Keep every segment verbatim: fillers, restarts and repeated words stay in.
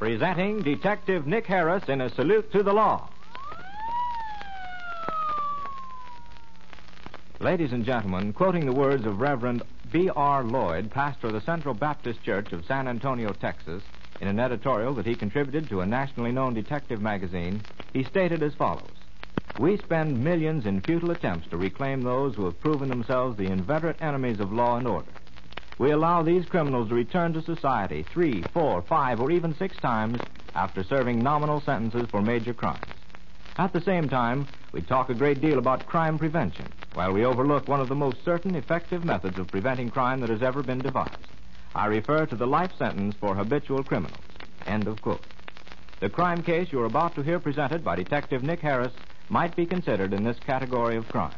presenting Detective Nick Harris in A Salute to the Law. Ladies and gentlemen, quoting the words of Reverend B R Lloyd, pastor of the Central Baptist Church of San Antonio, Texas, in an editorial that he contributed to a nationally known detective magazine, he stated as follows: "We spend millions in futile attempts to reclaim those who have proven themselves the inveterate enemies of law and order. We allow these criminals to return to society three, four, five, or even six times after serving nominal sentences for major crimes. At the same time, we talk a great deal about crime prevention, while we overlook one of the most certain, effective methods of preventing crime that has ever been devised. I refer to the life sentence for habitual criminals." End of quote. The crime case you're about to hear presented by Detective Nick Harris might be considered in this category of crime.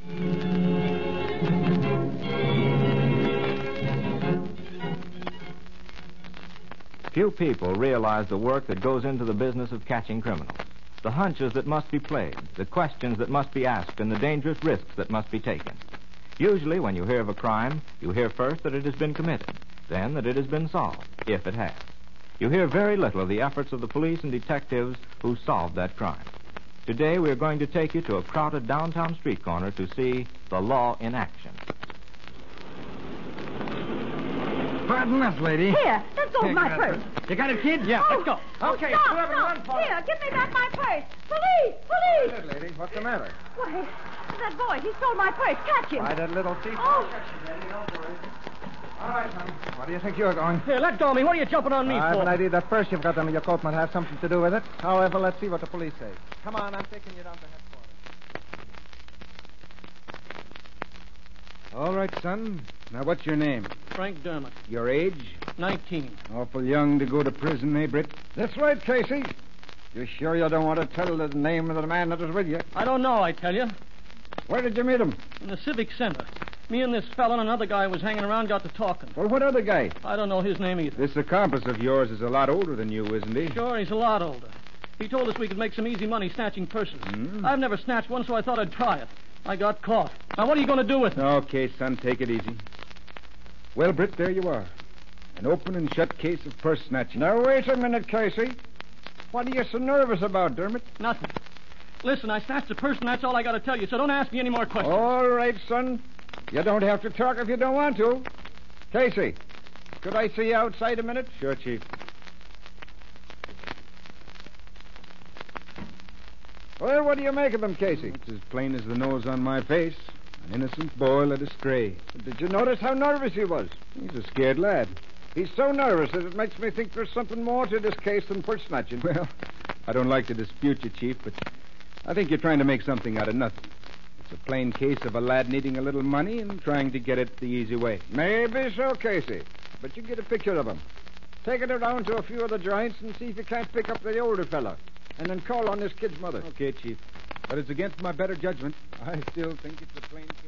Few people realize the work that goes into the business of catching criminals, the hunches that must be played, the questions that must be asked, and the dangerous risks that must be taken. Usually, when you hear of a crime, you hear first that it has been committed, then that it has been solved, if it has. You hear very little of the efforts of the police and detectives who solved that crime. Today, we're going to take you to a crowded downtown street corner to see the law in action. Pardon us, lady. Here, let go of my purse. You got it, kid? Yeah, Oh, let's go. Oh, Okay, stop, put up and stop. run for it. Here, give me back my purse. Police, police. What's it, lady? What's the matter? Why, that boy, he stole my purse. Catch him. Why, that little thief. Oh. All right, son. Where do you think you're going? Here, let go of me. What are you jumping on me I have for? an idea that purse you've got under your coat might have something to do with it. However, let's see what the police say. Come on, I'm taking you down to headquarters. All right, son. Now, what's your name? Frank Dermott, Your age? nineteen. Awful young to go to prison, eh, Britt? That's right, Casey. You sure you don't want to tell the name of the man that was with you? I don't know, I tell you. Where did you meet him? In the Civic Center. Me and this fellow and another guy was hanging around, got to talking. Well, what other guy? I don't know his name either. This accomplice of yours is a lot older than you, isn't he? Sure, he's a lot older. He told us we could make some easy money snatching purses. Hmm? I've never snatched one, so I thought I'd try it. I got caught. Now, what are you going to do with me? Okay, son, take it easy. Well, Britt, there you are. An open and shut case of purse snatching. Now, wait a minute, Casey. What are you so nervous about, Dermot? Nothing. Listen, I snatched a purse, and that's all I got to tell you, so don't ask me any more questions. All right, son. You don't have to talk if you don't want to. Casey, could I see you outside a minute? Sure, Chief. Well, what do you make of him, Casey? It's as plain as the nose on my face. An innocent boy led astray. Did you notice how nervous he was? He's a scared lad. He's so nervous that it makes me think there's something more to this case than purse snatching. Well, I don't like to dispute you, Chief, but I think you're trying to make something out of nothing. It's a plain case of a lad needing a little money and trying to get it the easy way. Maybe so, Casey. But you get a picture of him. Take it around to a few of the joints and see if you can't pick up the older fella. And then call on this kid's mother. Okay, Chief. But it's against my better judgment. I still think it's a plain case.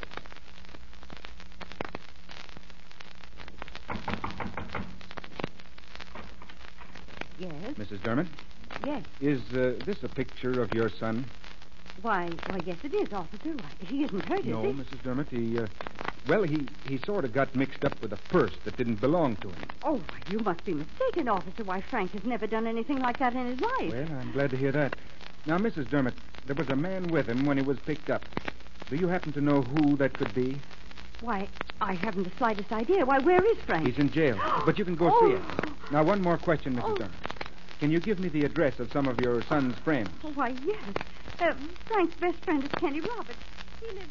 Yes, Missus Dermott, yes. is uh, this a picture of your son? Why, why, yes, it is, officer. Why, he isn't hurt, is No, he? Missus Dermott. He, uh, well, he, he sort of got mixed up with a purse that didn't belong to him. Oh, why, you must be mistaken, officer. Why, Frank has never done anything like that in his life. Well, I'm glad to hear that. Now, Missus Dermott, there was a man with him when he was picked up. Do you happen to know who that could be? Why, I haven't the slightest idea. Why, where is Frank? He's in jail, but you can go Oh. see him. Now, one more question, Missus Oh. Dermott. Can you give me the address of some of your son's friends? Oh, why, yes. Uh, Frank's best friend is Kenny Roberts. He lives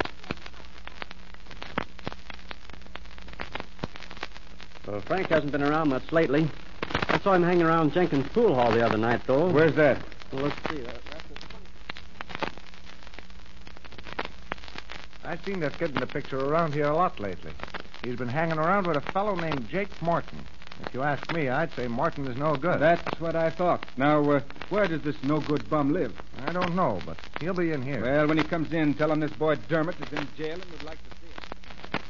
Well, Frank hasn't been around much lately. I saw him hanging around Jenkins' pool hall the other night, though. Where's that? Well, let's see. That, I've seen that kid in the picture around here a lot lately. He's been hanging around with a fellow named Jake Morton. If you ask me, I'd say Morton is no good. That's what I thought. Now, uh, where does this no-good bum live? I don't know, but he'll be in here. Well, when he comes in, tell him this boy Dermott is in jail and would like to see him.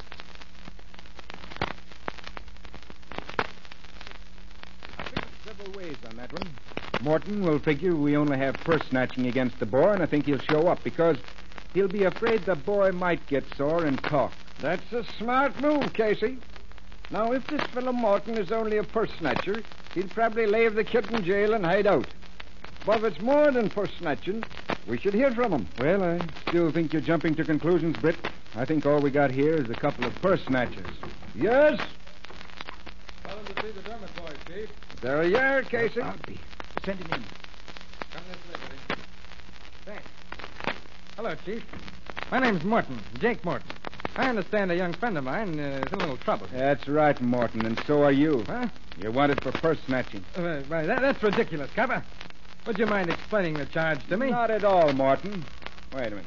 I think several ways on that one. Morton will figure we only have purse snatching against the boy, and I think he'll show up because he'll be afraid the boy might get sore and talk. That's a smart move, Casey. Now, if this fellow Morton is only a purse snatcher, he'd probably leave the kid in jail and hide out. But if it's more than purse snatching, we should hear from him. Well, I still think you're jumping to conclusions, Britt. I think all we got here is a couple of purse snatchers. Yes? Tell him to see the Dermot boys, Chief. There you are, Casey. I'll be. Send him in. Come this way, buddy. Thanks. Hello, Chief. My name's Morton, Jake Morton. I understand a young friend of mine uh, is in a little trouble. That's right, Morton, and so are you. Huh? You're wanted for purse snatching. Uh, right, that, that's ridiculous, Copper. Would you mind explaining the charge to me? Not at all, Morton. Wait a minute.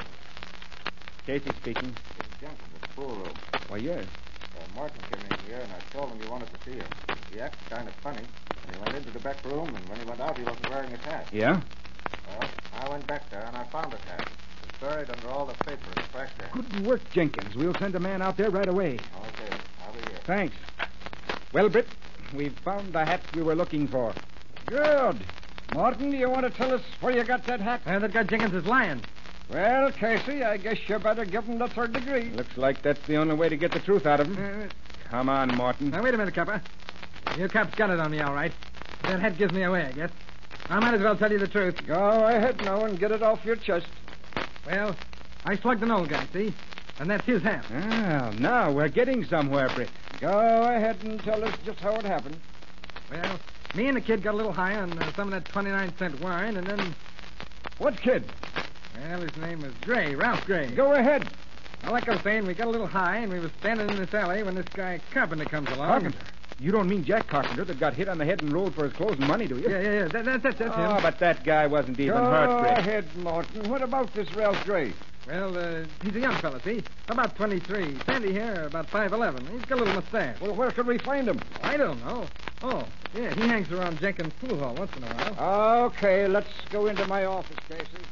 Casey speaking. Jenkins at the pool room. Why, yes. Uh, Martin came in here, and I told him you wanted to see him. He acted kind of funny. And he went into the back room, and when he went out, he wasn't wearing his hat. Yeah? Well, I went back there, and I found his hat. It was buried under all the paper in the trash can. Good work, Jenkins. We'll send a man out there right away. Okay, I'll be here. Thanks. Well, Britt, we've found the hat we were looking for. Good. Morton, do you want to tell us where you got that hat? Uh, that guy Jenkins is lying. Well, Casey, I guess you better give him the third degree. Looks like that's the only way to get the truth out of him. Uh, Come on, Morton. now, wait a minute, Copper. Your cop's got it on me, all right. That hat gives me away, I guess. I might as well tell you the truth. Go ahead now and get it off your chest. Well, I slugged an old guy, see? And that's his hat. Ah, now we're getting somewhere, Britt. Go ahead and tell us just how it happened. Well, me and the kid got a little high on uh, some of that twenty-nine cent wine, and then... What kid? Well, his name was Gray, Ralph Gray. Go ahead. Well, like I was saying, we got a little high, and we was standing in this alley when this guy Carpenter comes along. Carpenter? You don't mean Jack Carpenter that got hit on the head and rolled for his clothes and money, do you? Yeah, yeah, yeah. That, that, that, that's Oh, him. but that guy wasn't even Go hurt, Britt. ahead, Morton. What about this Ralph Gray? Well, uh, he's a young fella, see? About twenty-three. Sandy hair, about five eleven. He's got a little mustache. Well, where could we find him? I don't know. Oh, yeah, he hangs around Jenkins' pool hall once in a while. Okay, let's go into my office, Casey.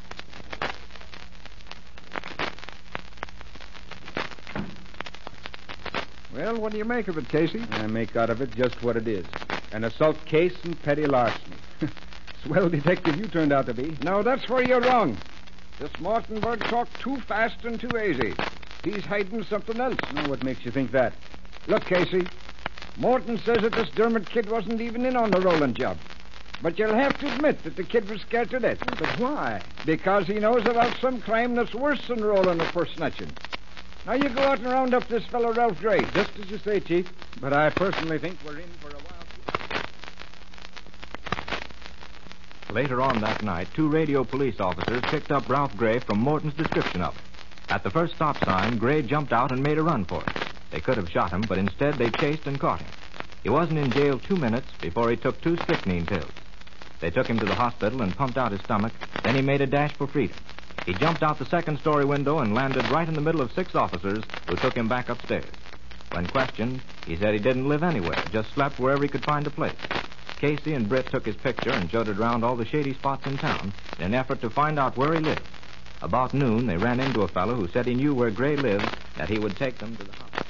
Well, what do you make of it, Casey? I make out of it just what it is. An assault case and petty larceny. Swell detective you turned out to be. No, that's where you're wrong. This Morton bird talked too fast and too easy. He's hiding something else. Now, what makes you think that? Look, Casey, Morton says that this Dermot kid wasn't even in on the rolling job. But you'll have to admit that the kid was scared to death. But why? Because he knows about some crime that's worse than rolling or purse snatching. Now you go out and round up this fellow Ralph Gray. Just as you say, Chief. But I personally think we're in for a while. Later on that night, two radio police officers picked up Ralph Gray from Morton's description of it. At the first stop sign, Gray jumped out and made a run for it. They could have shot him, but instead they chased and caught him. He wasn't in jail two minutes before he took two strychnine pills. They took him to the hospital and pumped out his stomach. Then he made a dash for freedom. He jumped out the second-story window and landed right in the middle of six officers who took him back upstairs. When questioned, he said he didn't live anywhere, just slept wherever he could find a place. Casey and Britt took his picture and showed it around all the shady spots in town in an effort to find out where he lived. About noon, they ran into a fellow who said he knew where Gray lived, that he would take them to the house.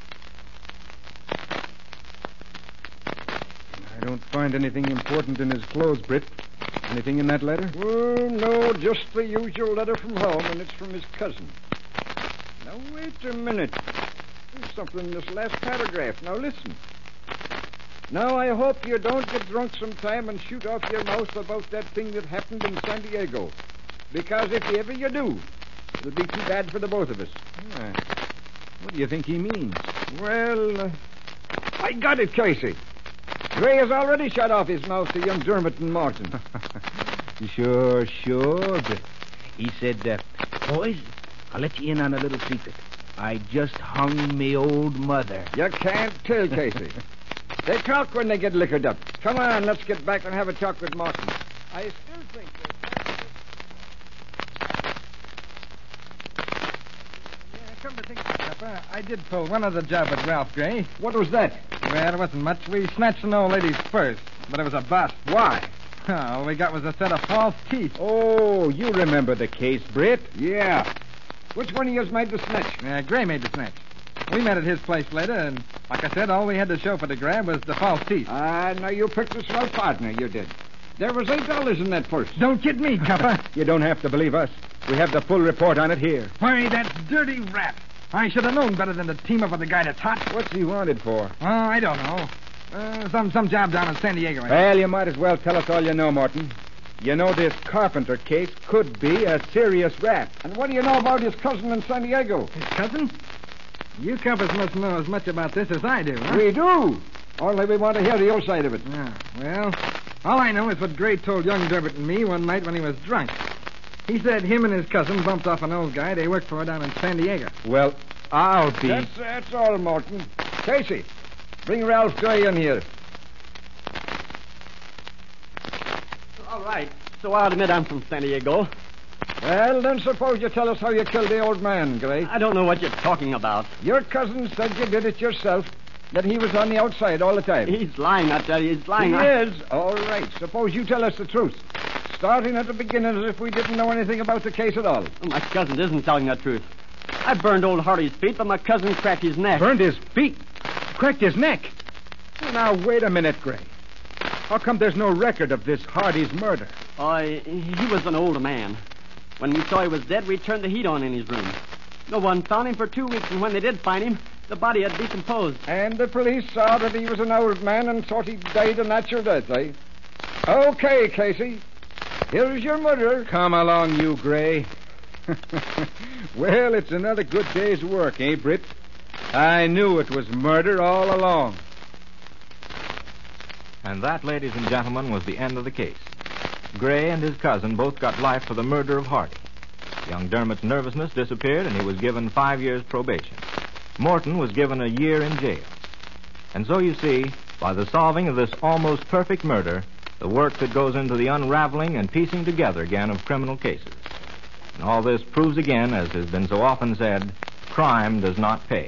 I don't find anything important in his clothes, Britt. Anything in that letter? Oh, no, just the usual letter from home, and it's from his cousin. Now, wait a minute. There's something in this last paragraph. Now, listen. Now, I hope you don't get drunk sometime and shoot off your mouth about that thing that happened in San Diego. Because if ever you do, it'll be too bad for the both of us. Yeah. What do you think he means? Well, uh, I got it, Casey. Gray has already shot off his mouth to young Dermot and Morton. Sure, sure. But he said, uh, boys, I'll let you in on a little secret. I just hung me old mother. You can't tell, Casey. They talk when they get liquored up. Come on, let's get back and have a talk with Morton. I still think that... Yeah, come to think of it, Pepper, I did pull one other job at Ralph Gray. What was that? Well, it wasn't much. We snatched an old lady's purse, but it was a bust. Why? All we got was a set of false teeth. Oh, you remember the case, Britt? Yeah. Which one of you made the snatch? Uh, Gray made the snatch. We met at his place later, and like I said, all we had to show for the grab was the false teeth. Ah, now you picked a swell partner, you did. There was eight dollars in that purse. Don't kid me, Copper. You don't have to believe us. We have the full report on it here. Why, that dirty rat. I should have known better than to team up with a guy that's hot. What's he wanted for? Oh, I don't know. Uh, some some job down in San Diego. Well, you might as well tell us all you know, Morton. You know this Carpenter case could be a serious rap. And what do you know about his cousin in San Diego? His cousin? You couples must know as much about this as I do, huh? We do. Only we want to hear your side of it. Yeah, well, all I know is what Gray told young Durbett and me one night when he was drunk. He said him and his cousin bumped off an old guy they worked for down in San Diego. Well, I'll be... That's, that's all, Morton. Casey, bring Ralph Gray in here. All right. So I'll admit I'm from San Diego. Well, then suppose you tell us how you killed the old man, Gray. I don't know what you're talking about. Your cousin said you did it yourself, that he was on the outside all the time. He's lying, I tell you. He's lying. He I... is. All right. Suppose you tell us the truth. Starting at the beginning as if we didn't know anything about the case at all. Oh, my cousin isn't telling the truth. I burned old Hardy's feet, but my cousin cracked his neck. Burned his feet? Cracked his neck? Well, now, wait a minute, Gray. How come there's no record of this Hardy's murder? Oh, he was an old man. When we saw he was dead, we turned the heat on in his room. No one found him for two weeks, and when they did find him, the body had decomposed. And the police saw that he was an old man and thought he died a natural death, eh? Okay, Casey. Here's your murderer. Come along, you, Gray. Well, it's another good day's work, eh, Britt? I knew it was murder all along. And that, ladies and gentlemen, was the end of the case. Gray and his cousin both got life for the murder of Hardy. Young Dermot's nervousness disappeared, and he was given five years probation. Morton was given a year in jail. And so you see, by the solving of this almost perfect murder, the work that goes into the unraveling and piecing together again of criminal cases. And all this proves again, as has been so often said, crime does not pay.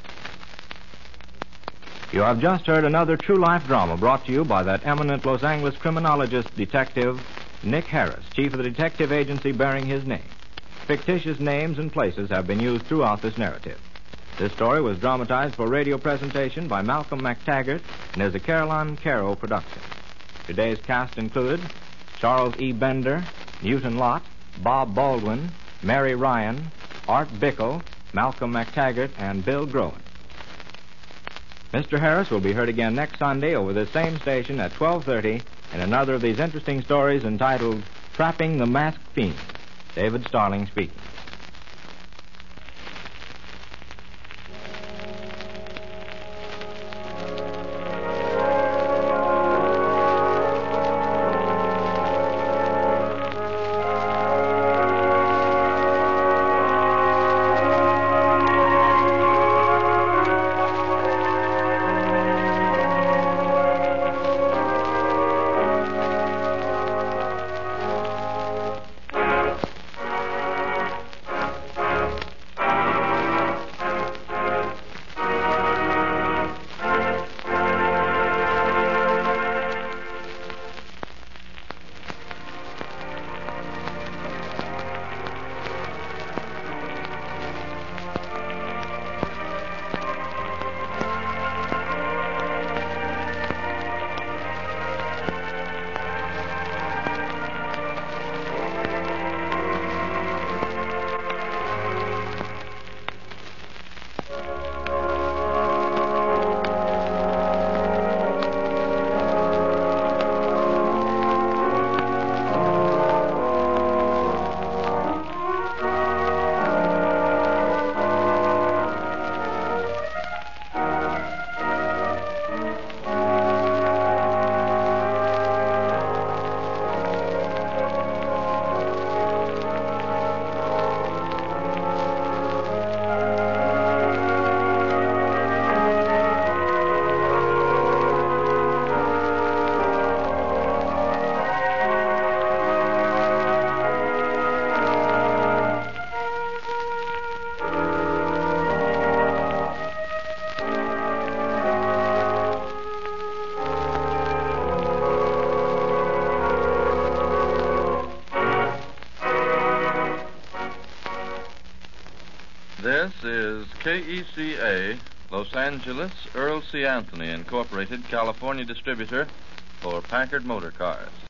You have just heard another true life drama brought to you by that eminent Los Angeles criminologist detective, Nick Harris, chief of the detective agency bearing his name. Fictitious names and places have been used throughout this narrative. This story was dramatized for radio presentation by Malcolm McTaggart and is a Caroline Caro production. Today's cast included Charles E. Bender, Newton Lott, Bob Baldwin, Mary Ryan, Art Bickle, Malcolm McTaggart, and Bill Groen. Mister Harris will be heard again next Sunday over this same station at twelve thirty in another of these interesting stories entitled Trapping the Masked Fiend. David Starling speaking. This is K E C A, Los Angeles, Earl C. Anthony, Incorporated, California distributor for Packard Motor Cars.